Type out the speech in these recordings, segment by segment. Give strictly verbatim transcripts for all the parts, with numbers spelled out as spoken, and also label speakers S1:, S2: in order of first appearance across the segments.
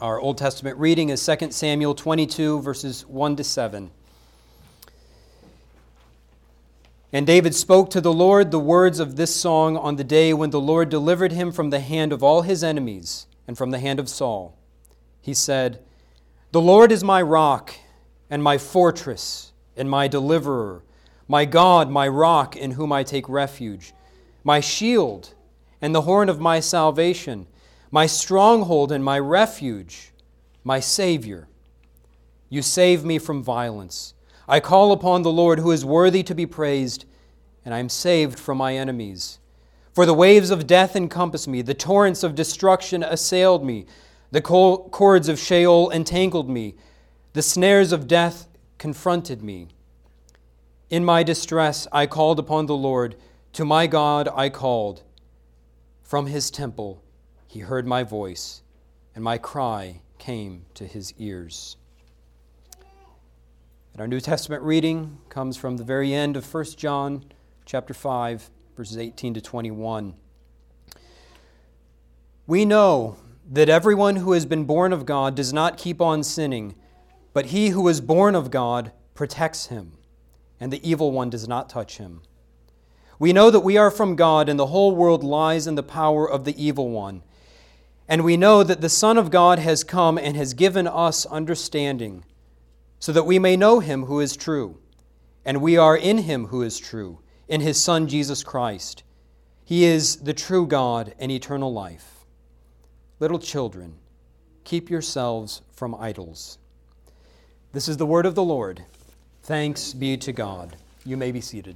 S1: Our Old Testament reading is Second Samuel twenty-two, verses one to seven. And David spoke to the Lord the words of this song on the day when the Lord delivered him from the hand of all his enemies and from the hand of Saul. He said, "The Lord is my rock and my fortress and my deliverer, my God, my rock in whom I take refuge, my shield and the horn of my salvation, my stronghold and my refuge, my Savior. You save me from violence. I call upon the Lord who is worthy to be praised, and I am saved from my enemies. For the waves of death encompassed me, the torrents of destruction assailed me, the cords of Sheol entangled me, the snares of death confronted me. In my distress I called upon the Lord, to my God I called. From his temple he heard my voice, and my cry came to his ears." And our New Testament reading comes from the very end of First John chapter five, verses eighteen to twenty-one. "We know that everyone who has been born of God does not keep on sinning, but he who is born of God protects him, and the evil one does not touch him. We know that we are from God, and the whole world lies in the power of the evil one. And we know that the Son of God has come and has given us understanding, so that we may know him who is true. And we are in him who is true, in his Son Jesus Christ. He is the true God and eternal life. Little children, keep yourselves from idols." This is the word of the Lord. Thanks be to God. You may be seated.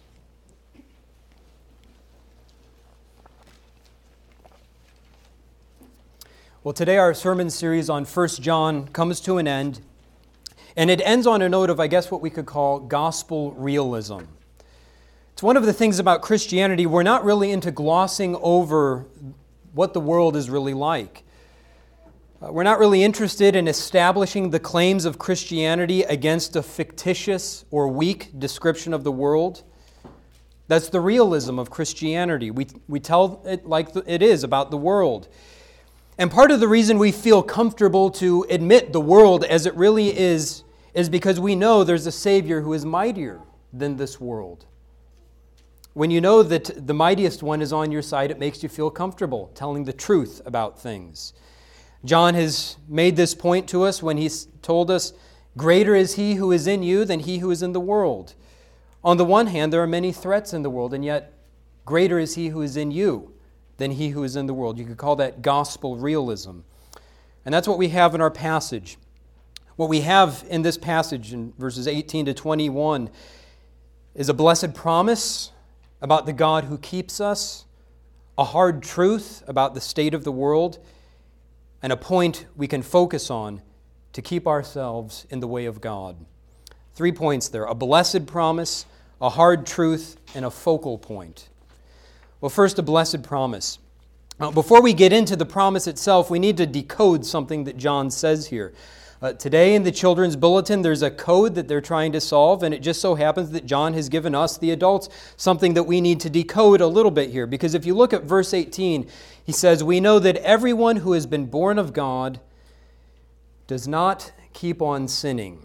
S1: Well, today our sermon series on First John comes to an end, and it ends on a note of, I guess, what we could call gospel realism. It's one of the things about Christianity, we're not really into glossing over what the world is really like. Uh, we're not really interested in establishing the claims of Christianity against a fictitious or weak description of the world. That's the realism of Christianity. We, we tell it like it is about the world. And part of the reason we feel comfortable to admit the world as it really is, is because we know there's a Savior who is mightier than this world. When you know that the mightiest one is on your side, it makes you feel comfortable telling the truth about things. John has made this point to us when he's told us, "Greater is he who is in you than he who is in the world." On the one hand, there are many threats in the world, and yet greater is he who is in you than he who is in the world. You could call that gospel realism. And that's what we have in our passage. What we have in this passage in verses eighteen to twenty-one is a blessed promise about the God who keeps us, a hard truth about the state of the world, and a point we can focus on to keep ourselves in the way of God. Three points there: a blessed promise, a hard truth, and a focal point. Well, first, a blessed promise. Uh, before we get into the promise itself, we need to decode something that John says here. Uh, today in the children's bulletin, there's a code that they're trying to solve, and it just so happens that John has given us, the adults, something that we need to decode a little bit here. Because if you look at verse eighteen, he says, "We know that everyone who has been born of God does not keep on sinning."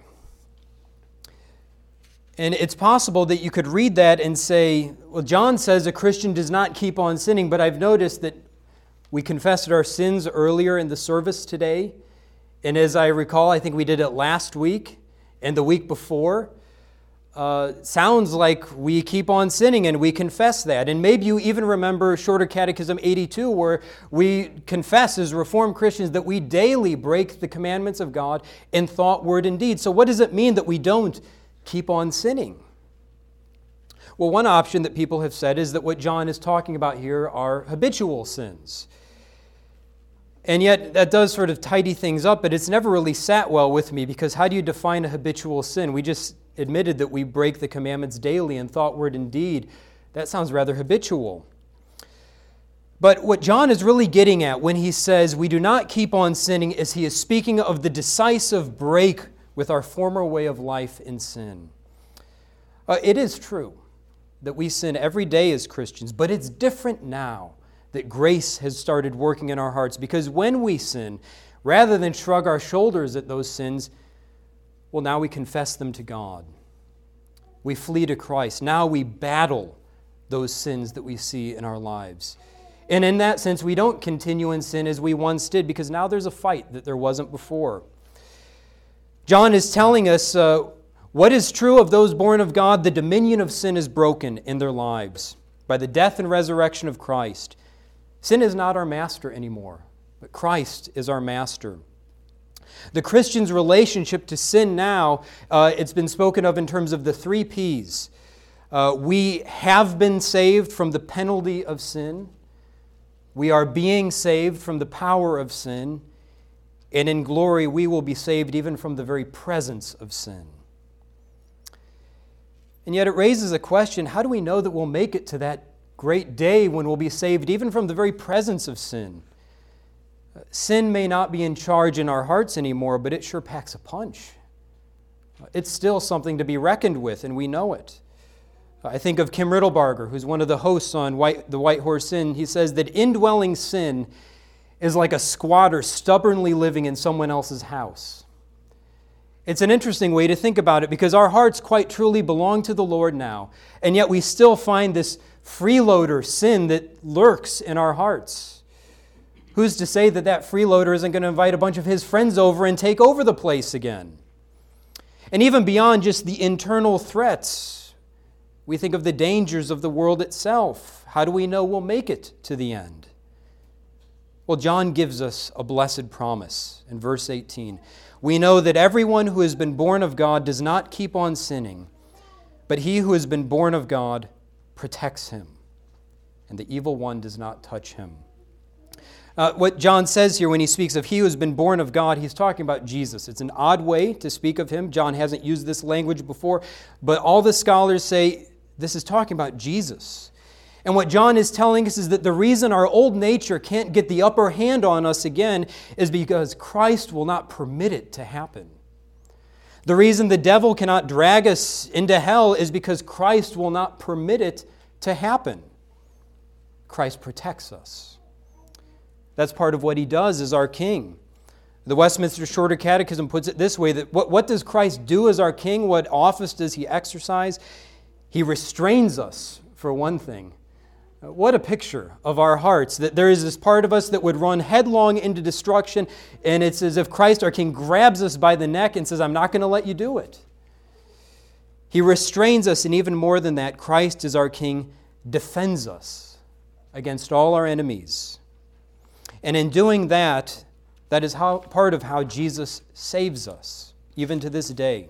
S1: And it's possible that you could read that and say, well, John says a Christian does not keep on sinning, but I've noticed that we confessed our sins earlier in the service today. And as I recall, I think we did it last week and the week before. Uh, sounds like we keep on sinning and we confess that. And maybe you even remember Shorter Catechism eighty-two, where we confess as Reformed Christians that we daily break the commandments of God in thought, word, and deed. So what does it mean that we don't keep on sinning? Well, one option that people have said is that what John is talking about here are habitual sins. And yet that does sort of tidy things up, but it's never really sat well with me, because how do you define a habitual sin? We just admitted that we break the commandments daily in thought, word, and deed. That sounds rather habitual. But what John is really getting at when he says we do not keep on sinning is he is speaking of the decisive break with our former way of life in sin. Uh, it is true that we sin every day as Christians, but it's different now that grace has started working in our hearts, because when we sin, rather than shrug our shoulders at those sins, well, now we confess them to God. We flee to Christ. Now we battle those sins that we see in our lives. And in that sense, we don't continue in sin as we once did, because now there's a fight that there wasn't before. John is telling us uh, what is true of those born of God. The dominion of sin is broken in their lives by the death and resurrection of Christ. Sin is not our master anymore, but Christ is our master. The Christian's relationship to sin now, uh, it's been spoken of in terms of the three P's. Uh, we have been saved from the penalty of sin. We are being saved from the power of sin. And in glory, we will be saved even from the very presence of sin. And yet it raises a question, how do we know that we'll make it to that great day when we'll be saved even from the very presence of sin? Sin may not be in charge in our hearts anymore, but it sure packs a punch. It's still something to be reckoned with, and we know it. I think of Kim Riddlebarger, who's one of the hosts on White, the White Horse Inn. He says that indwelling sin is like a squatter stubbornly living in someone else's house. It's an interesting way to think about it, because our hearts quite truly belong to the Lord now, and yet we still find this freeloader sin that lurks in our hearts. Who's to say that that freeloader isn't going to invite a bunch of his friends over and take over the place again? And even beyond just the internal threats, we think of the dangers of the world itself. How do we know we'll make it to the end? Well, John gives us a blessed promise in verse eighteen. We know that everyone who has been born of God does not keep on sinning, but he who has been born of God protects him, and the evil one does not touch him. Uh, what John says here when he speaks of he who has been born of God, he's talking about Jesus. It's an odd way to speak of him. John hasn't used this language before, but all the scholars say this is talking about Jesus. And what John is telling us is that the reason our old nature can't get the upper hand on us again is because Christ will not permit it to happen. The reason the devil cannot drag us into hell is because Christ will not permit it to happen. Christ protects us. That's part of what he does as our king. The Westminster Shorter Catechism puts it this way, that what, what does Christ do as our king? What office does he exercise? He restrains us, for one thing. What a picture of our hearts, that there is this part of us that would run headlong into destruction, and it's as if Christ, our king, grabs us by the neck and says, I'm not going to let you do it. He restrains us, and even more than that, Christ, as our king, defends us against all our enemies. And in doing that, that is how, part of how Jesus saves us, even to this day.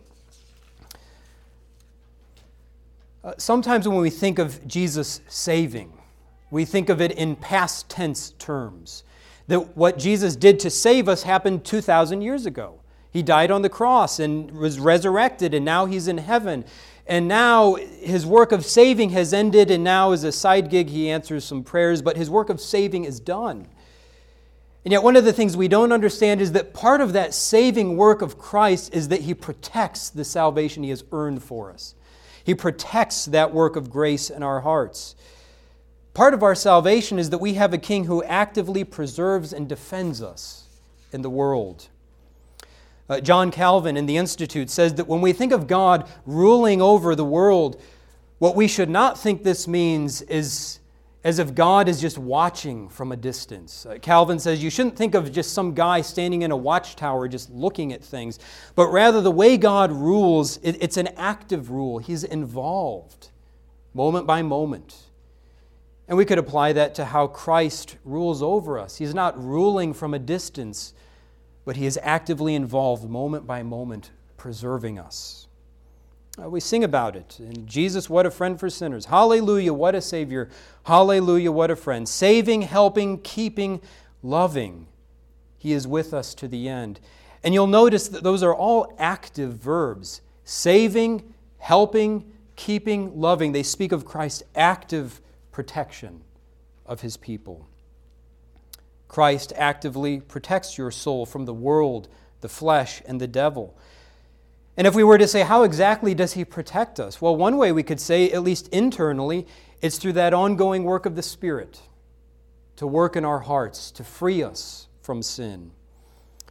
S1: Uh, sometimes when we think of Jesus saving, we think of it in past tense terms. That what Jesus did to save us happened two thousand years ago. He died on the cross and was resurrected, and now he's in heaven. And now his work of saving has ended, and now as a side gig he answers some prayers, but his work of saving is done. And yet one of the things we don't understand is that part of that saving work of Christ is that he protects the salvation he has earned for us. He protects that work of grace in our hearts. Part of our salvation is that we have a king who actively preserves and defends us in the world. Uh, John Calvin in the Institute says that when we think of God ruling over the world, what we should not think this means is as if God is just watching from a distance. Uh, Calvin says you shouldn't think of just some guy standing in a watchtower just looking at things, but rather the way God rules, it, it's an active rule. He's involved moment by moment. And we could apply that to how Christ rules over us. He's not ruling from a distance, but he is actively involved moment by moment, preserving us. Uh, we sing about it. And Jesus, what a friend for sinners. Hallelujah, what a Savior. Hallelujah, what a friend. Saving, helping, keeping, loving. He is with us to the end. And you'll notice that those are all active verbs. Saving, helping, keeping, loving. They speak of Christ's active protection of his people. Christ actively protects your soul from the world, the flesh, and the devil. And if we were to say, how exactly does he protect us? Well, one way we could say, at least internally, it's through that ongoing work of the Spirit to work in our hearts, to free us from sin.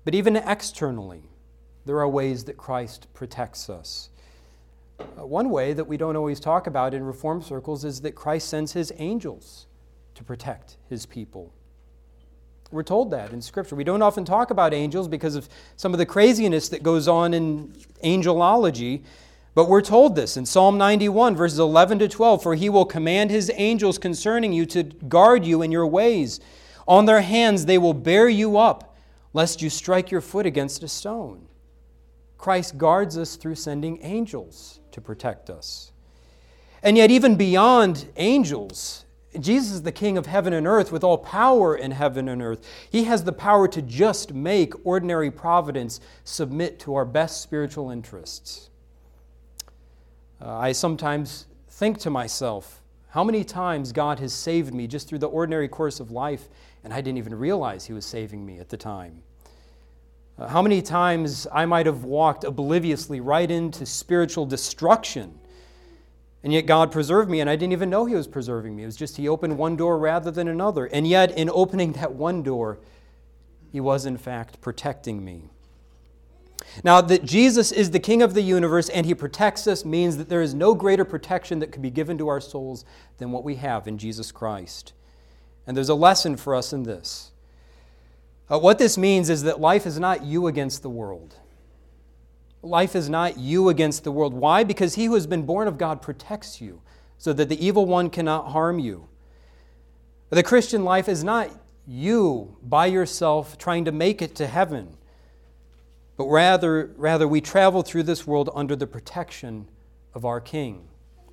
S1: But even externally, there are ways that Christ protects us. Uh, one way that we don't always talk about in Reformed circles is that Christ sends his angels to protect his people. We're told that in Scripture. We don't often talk about angels because of some of the craziness that goes on in angelology, but we're told this in Psalm ninety-one, verses eleven to twelve, "For he will command his angels concerning you to guard you in your ways. On their hands they will bear you up, lest you strike your foot against a stone." Christ guards us through sending angels to protect us. And yet, even beyond angels, Jesus is the King of heaven and earth with all power in heaven and earth. He has the power to just make ordinary providence submit to our best spiritual interests. Uh, I sometimes think to myself, how many times God has saved me just through the ordinary course of life, and I didn't even realize He was saving me at the time. Uh, how many times I might have walked obliviously right into spiritual destruction, and yet God preserved me, and I didn't even know He was preserving me. It was just He opened one door rather than another. And yet, in opening that one door, He was in fact protecting me. Now, that Jesus is the King of the universe and He protects us means that there is no greater protection that could be given to our souls than what we have in Jesus Christ. And there's a lesson for us in this. Uh, what this means is that life is not you against the world. Life is not you against the world. Why? Because He who has been born of God protects you so that the evil one cannot harm you. The Christian life is not you by yourself trying to make it to heaven, but rather, rather we travel through this world under the protection of our King.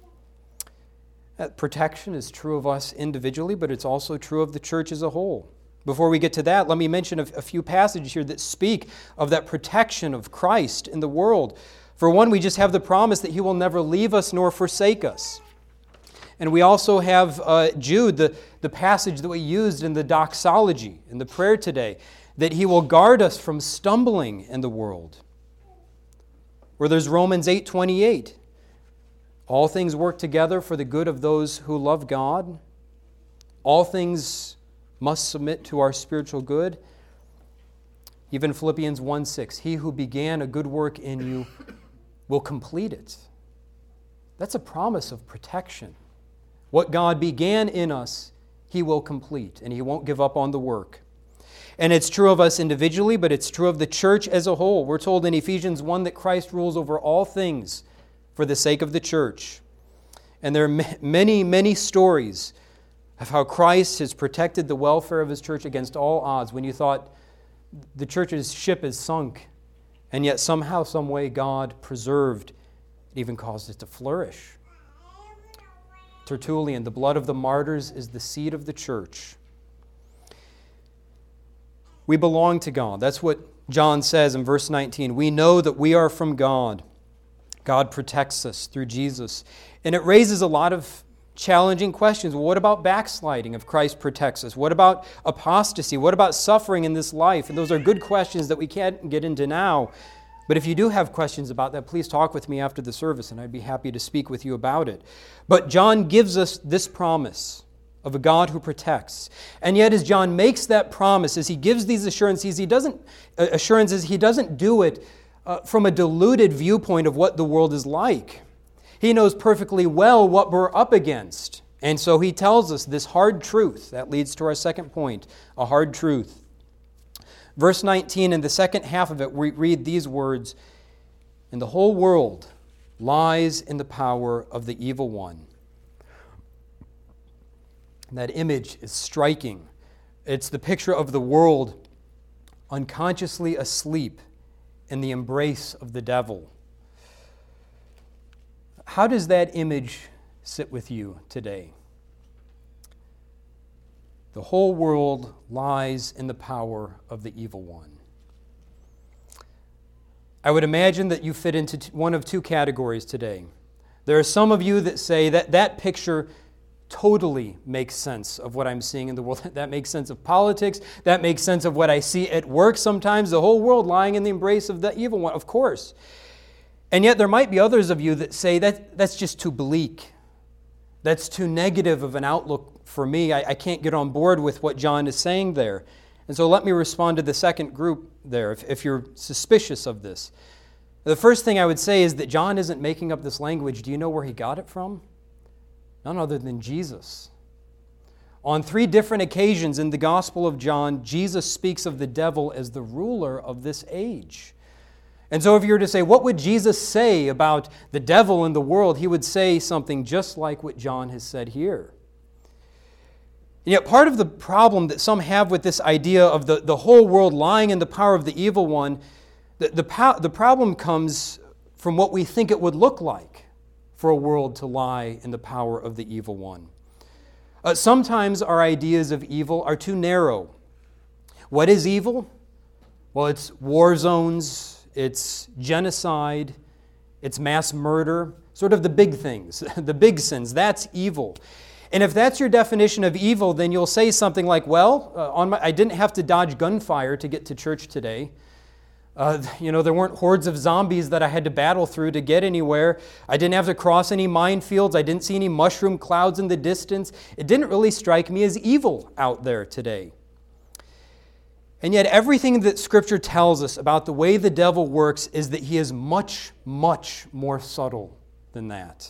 S1: That protection is true of us individually, but it's also true of the church as a whole. Before we get to that, let me mention a, a few passages here that speak of that protection of Christ in the world. For one, we just have the promise that He will never leave us nor forsake us. And we also have uh, Jude, the, the passage that we used in the doxology, in the prayer today, that He will guard us from stumbling in the world. Or there's Romans eight twenty-eight. All things work together for the good of those who love God. All things must submit to our spiritual good. Even Philippians one six, He who began a good work in you will complete it. That's a promise of protection. What God began in us, He will complete, and He won't give up on the work. And it's true of us individually, but it's true of the church as a whole. We're told in Ephesians one that Christ rules over all things for the sake of the church. And there are many, many stories of how Christ has protected the welfare of His church against all odds when you thought the church's ship is sunk, and yet somehow, some way, God preserved, even caused it to flourish. Tertullian, the blood of the martyrs is the seed of the church. We belong to God. That's what John says in verse nineteen. We know that we are from God. God protects us through Jesus. And it raises a lot of challenging questions. Well, what about backsliding if Christ protects us? What about apostasy? What about suffering in this life? And those are good questions that we can't get into now. But if you do have questions about that, please talk with me after the service, and I'd be happy to speak with you about it. But John gives us this promise of a God who protects. And yet as John makes that promise, as he gives these assurances, he doesn't, uh, assurances, he doesn't do it uh, from a diluted viewpoint of what the world is like. He knows perfectly well what we're up against. And so he tells us this hard truth. That leads to our second point, a hard truth. Verse nineteen, in the second half of it, we read these words, "And the whole world lies in the power of the evil one." That image is striking. It's the picture of the world unconsciously asleep in the embrace of the devil. How does that image sit with you today? The whole world lies in the power of the evil one. I would imagine that you fit into one of two categories today. There are some of you that say that that picture totally makes sense of what I'm seeing in the world. That makes sense of politics. That makes sense of what I see at work sometimes. The whole world lying in the embrace of the evil one, of course. And yet there might be others of you that say that that's just too bleak. That's too negative of an outlook for me. I, I can't get on board with what John is saying there. And so let me respond to the second group there, if, if you're suspicious of this. The first thing I would say is that John isn't making up this language. Do you know where he got it from? None other than Jesus. On three different occasions in the Gospel of John, Jesus speaks of the devil as the ruler of this age. And so if you were to say, what would Jesus say about the devil in the world? He would say something just like what John has said here. And yet part of the problem that some have with this idea of the, the whole world lying in the power of the evil one, the, the, the problem comes from what we think it would look like for a world to lie in the power of the evil one. Uh, sometimes our ideas of evil are too narrow. What is evil? Well, it's war zones, it's genocide, it's mass murder, sort of the big things, the big sins. That's evil. And if that's your definition of evil, then you'll say something like, well, uh, on my, I didn't have to dodge gunfire to get to church today. Uh, you know, there weren't hordes of zombies that I had to battle through to get anywhere. I didn't have to cross any minefields. I didn't see any mushroom clouds in the distance. It didn't really strike me as evil out there today. And yet everything that Scripture tells us about the way the devil works is that he is much, much more subtle than that.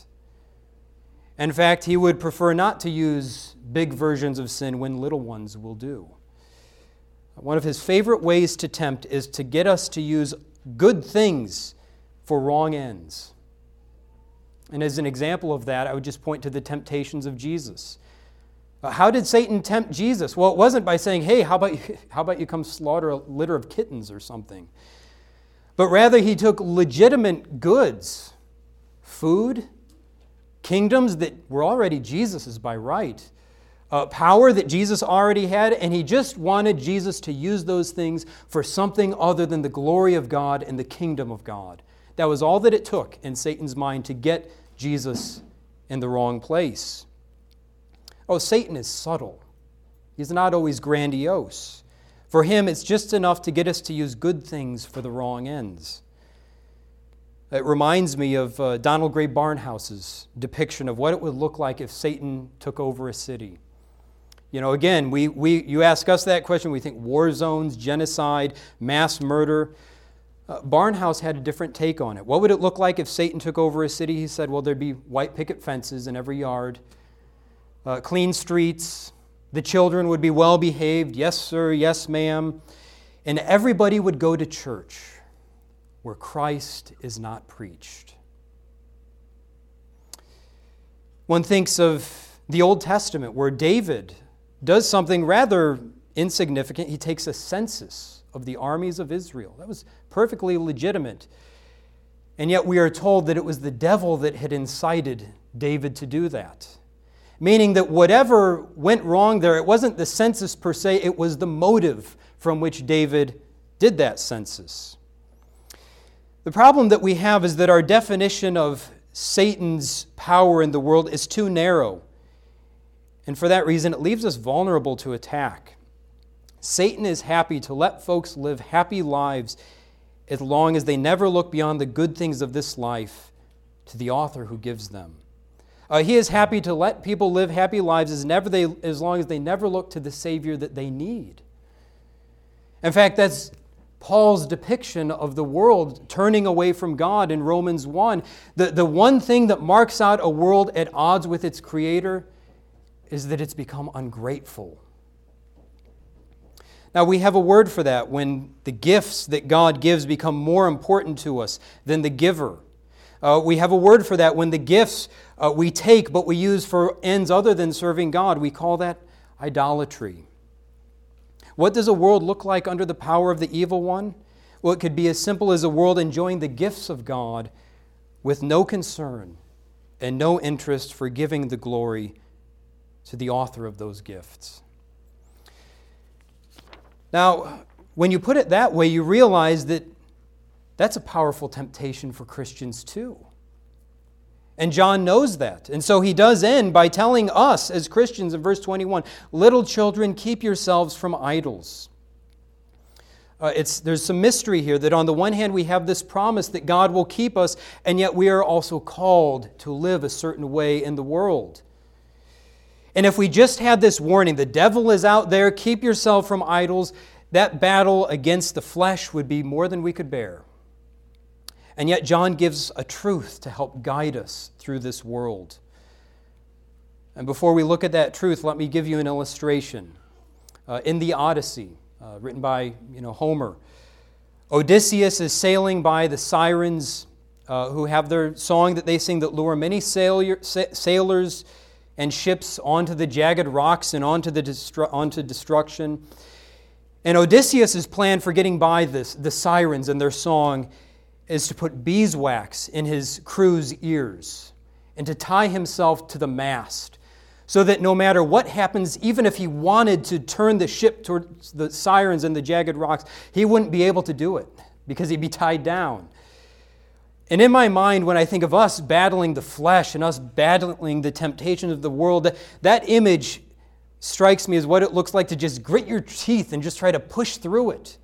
S1: In fact, he would prefer not to use big versions of sin when little ones will do. One of his favorite ways to tempt is to get us to use good things for wrong ends. And as an example of that, I would just point to the temptations of Jesus. Uh, how did Satan tempt Jesus? Well, it wasn't by saying, hey, how about you, how about you come slaughter a litter of kittens or something? But rather, he took legitimate goods, food, kingdoms that were already Jesus's by right, uh, power that Jesus already had, and he just wanted Jesus to use those things for something other than the glory of God and the kingdom of God. That was all that it took in Satan's mind to get Jesus in the wrong place. Oh, Satan is subtle. He's not always grandiose. For him, it's just enough to get us to use good things for the wrong ends. It reminds me of uh, Donald Gray Barnhouse's depiction of what it would look like if Satan took over a city. You know, again, we, we you ask us that question, we think war zones, genocide, mass murder. Uh, Barnhouse had a different take on it. What would it look like if Satan took over a city? He said, well, there'd be white picket fences in every yard, uh, clean streets, the children would be well behaved, yes sir, yes ma'am, and everybody would go to church where Christ is not preached. One thinks of the Old Testament where David does something rather insignificant. He takes a census of the armies of Israel. That was perfectly legitimate. And yet we are told that it was the devil that had incited David to do that. Meaning that whatever went wrong there, it wasn't the census per se, it was the motive from which David did that census. The problem that we have is that our definition of Satan's power in the world is too narrow. And for that reason, it leaves us vulnerable to attack. Satan is happy to let folks live happy lives as long as they never look beyond the good things of this life to the author who gives them. Uh, he is happy to let people live happy lives as, never they, as long as they never look to the Savior that they need. In fact, that's Paul's depiction of the world turning away from God in Romans one. The, the one thing that marks out a world at odds with its Creator is that it's become ungrateful. Now, we have a word for that when the gifts that God gives become more important to us than the giver. Uh, we have a word for that when the gifts uh, we take but we use for ends other than serving God. We call that idolatry. What does a world look like under the power of the evil one? Well, it could be as simple as a world enjoying the gifts of God with no concern and no interest for giving the glory to the author of those gifts. Now, when you put it that way, you realize that that's a powerful temptation for Christians too. And John knows that. And so he does end by telling us as Christians in verse twenty-one, little children, keep yourselves from idols. Uh, it's, there's some mystery here that on the one hand we have this promise that God will keep us, and yet we are also called to live a certain way in the world. And if we just had this warning, the devil is out there, keep yourself from idols, that battle against the flesh would be more than we could bear. And yet John gives a truth to help guide us through this world. And before we look at that truth, let me give you an illustration. Uh, in the Odyssey, uh, written by you know Homer, Odysseus is sailing by the sirens uh, who have their song that they sing that lure many sailor, sa- sailors and ships onto the jagged rocks and onto, the destru- onto destruction. And Odysseus' plan for getting by this, the sirens and their song is to put beeswax in his crew's ears and to tie himself to the mast so that no matter what happens, even if he wanted to turn the ship towards the sirens and the jagged rocks, he wouldn't be able to do it because he'd be tied down. And in my mind, when I think of us battling the flesh and us battling the temptations of the world, that, that image strikes me as what it looks like to just grit your teeth and just try to push through it.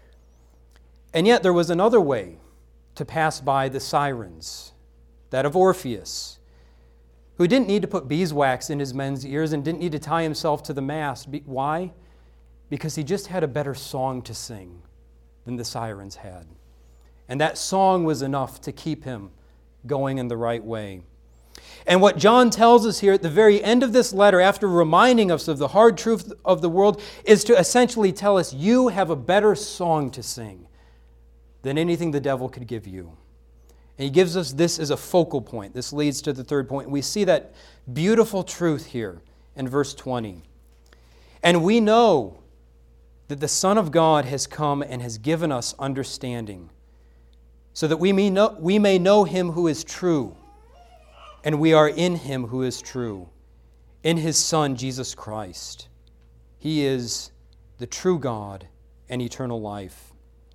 S1: And yet there was another way to pass by the sirens, that of Orpheus, who didn't need to put beeswax in his men's ears and didn't need to tie himself to the mast. Why? Because he just had a better song to sing than the sirens had. And that song was enough to keep him going in the right way. And what John tells us here at the very end of this letter, after reminding us of the hard truth of the world, is to essentially tell us, you have a better song to sing than anything the devil could give you. And he gives us this as a focal point. This leads to the third point. We see that beautiful truth here in verse twenty. And we know that the Son of God has come and has given us understanding, so that we may know, we may know him who is true, and we are in him who is true, in his Son, Jesus Christ. He is the true God and eternal life.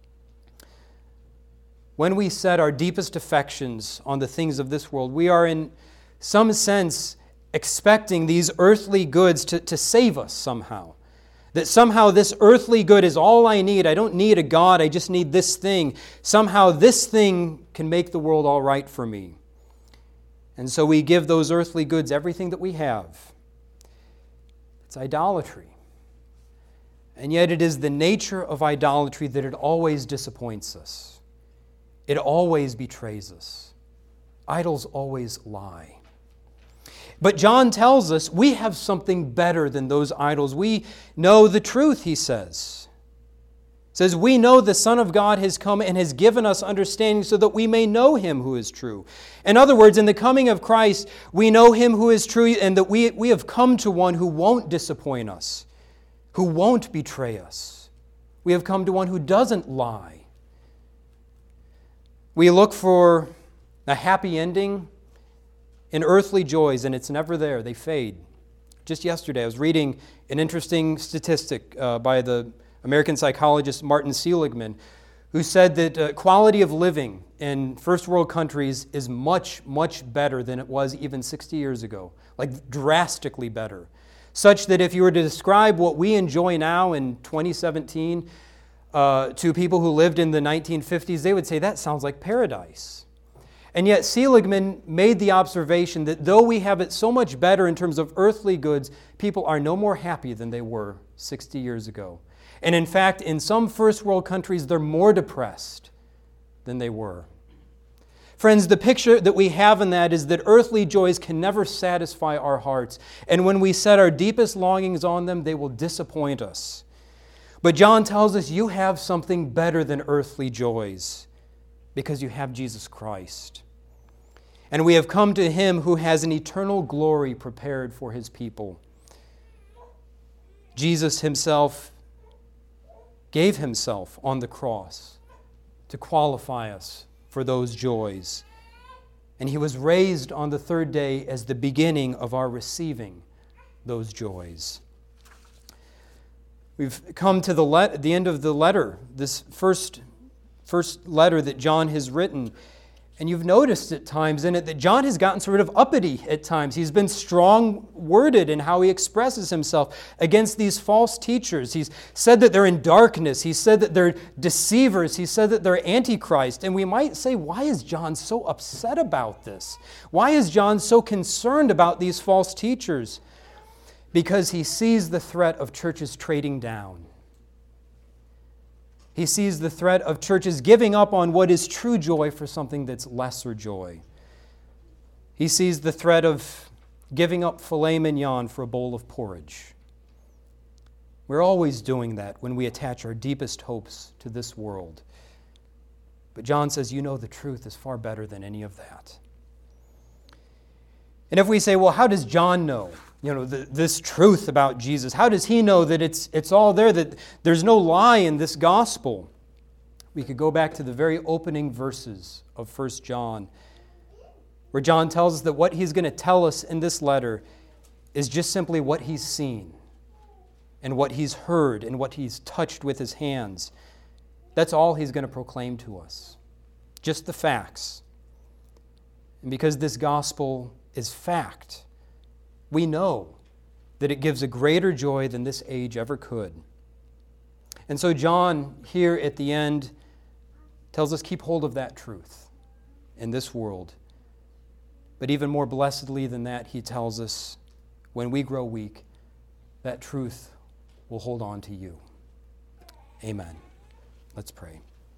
S1: When we set our deepest affections on the things of this world, we are in some sense expecting these earthly goods to, to save us somehow. That somehow this earthly good is all I need. I don't need a God, I just need this thing. Somehow this thing can make the world all right for me. And so we give those earthly goods everything that we have. It's idolatry. And yet it is the nature of idolatry that it always disappoints us. It always betrays us. Idols always lie. But John tells us we have something better than those idols. We know the truth, he says. He says, we know the Son of God has come and has given us understanding so that we may know him who is true. In other words, in the coming of Christ, we know him who is true and that we, we have come to one who won't disappoint us, who won't betray us. We have come to one who doesn't lie. We look for a happy ending in earthly joys, and it's never there. They fade. Just yesterday, I was reading an interesting statistic uh, by the American psychologist Martin Seligman, who said that uh, quality of living in first world countries is much, much better than it was even sixty years ago, like drastically better, such that if you were to describe what we enjoy now in twenty seventeen uh, to people who lived in the nineteen fifties, they would say that sounds like paradise. And yet Seligman made the observation that though we have it so much better in terms of earthly goods, people are no more happy than they were sixty years ago. And in fact, in some first world countries, they're more depressed than they were. Friends, the picture that we have in that is that earthly joys can never satisfy our hearts. And when we set our deepest longings on them, they will disappoint us. But John tells us you have something better than earthly joys, because you have Jesus Christ. And we have come to him who has an eternal glory prepared for his people. Jesus himself gave himself on the cross to qualify us for those joys. And he was raised on the third day as the beginning of our receiving those joys. We've come to the, le- the end of the letter, this first First letter that John has written. And you've noticed at times in it that John has gotten sort of uppity at times. He's been strong-worded in how he expresses himself against these false teachers. He's said that they're in darkness. He said that they're deceivers. He said that they're antichrist. And we might say, why is John so upset about this? Why is John so concerned about these false teachers? because he sees the threat of churches trading down. He sees the threat of churches giving up on what is true joy for something that's lesser joy. He sees the threat of giving up filet mignon for a bowl of porridge. We're always doing that when we attach our deepest hopes to this world. But John says, you know, the truth is far better than any of that. And if we say, well, how does John know, you know, the, this truth about Jesus? How does he know that it's, it's all there, that there's no lie in this gospel? We could go back to the very opening verses of First John, where John tells us that what he's going to tell us in this letter is just simply what he's seen and what he's heard and what he's touched with his hands. That's all he's going to proclaim to us, just the facts. And because this gospel is fact, we know that it gives a greater joy than this age ever could. And so John, here at the end, tells us keep hold of that truth in this world. But even more blessedly than that, he tells us when we grow weak, that truth will hold on to you. Amen. Let's pray.